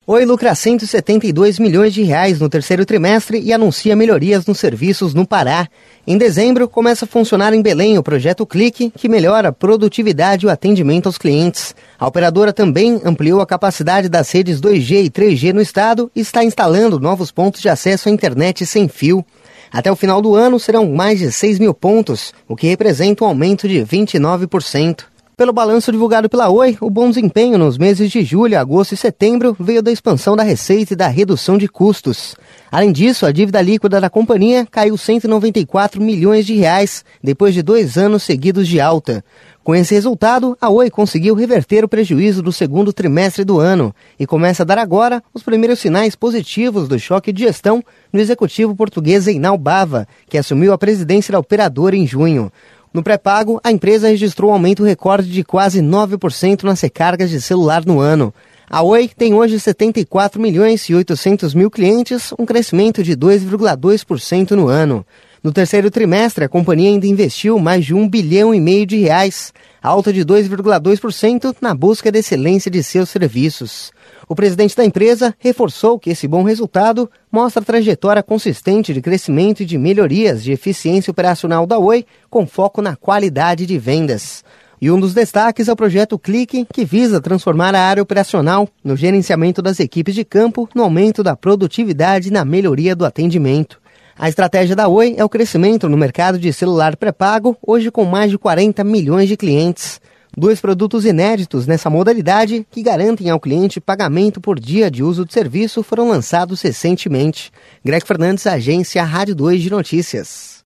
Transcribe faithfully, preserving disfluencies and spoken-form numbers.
Oi lucra cento e setenta e dois milhões de reais no terceiro trimestre e anuncia melhorias nos serviços no Pará. Em dezembro, começa a funcionar em Belém o projeto Clique, que melhora a produtividade e o atendimento aos clientes. A operadora também ampliou a capacidade das redes dois G e três G no estado e está instalando novos pontos de acesso à internet sem fio. Até o final do ano serão mais de seis mil pontos, o que representa um aumento de vinte e nove por cento. Pelo balanço divulgado pela Oi, o bom desempenho nos meses de julho, agosto e setembro veio da expansão da receita e da redução de custos. Além disso, a dívida líquida da companhia caiu cento e noventa e quatro milhões de reais, depois de dois anos seguidos de alta. Com esse resultado, a Oi conseguiu reverter o prejuízo do segundo trimestre do ano e começa a dar agora os primeiros sinais positivos do choque de gestão no executivo português Zeinal Bava, que assumiu a presidência da operadora em junho. No pré-pago, a empresa registrou um aumento recorde de quase nove por cento nas recargas de celular no ano. A Oi tem hoje setenta e quatro milhões e oitocentos mil clientes, um crescimento de dois vírgula dois por cento no ano. No terceiro trimestre, a companhia ainda investiu mais de um bilhão e meio de reais, alta de dois vírgula dois por cento na busca da excelência de seus serviços. O presidente da empresa reforçou que esse bom resultado mostra a trajetória consistente de crescimento e de melhorias de eficiência operacional da Oi, com foco na qualidade de vendas. E um dos destaques é o projeto Clique, que visa transformar a área operacional no gerenciamento das equipes de campo, no aumento da produtividade e na melhoria do atendimento. A estratégia da Oi é o crescimento no mercado de celular pré-pago, hoje com mais de quarenta milhões de clientes. Dois produtos inéditos nessa modalidade, que garantem ao cliente pagamento por dia de uso de serviço, foram lançados recentemente. Greg Fernandes, Agência Rádio dois de Notícias.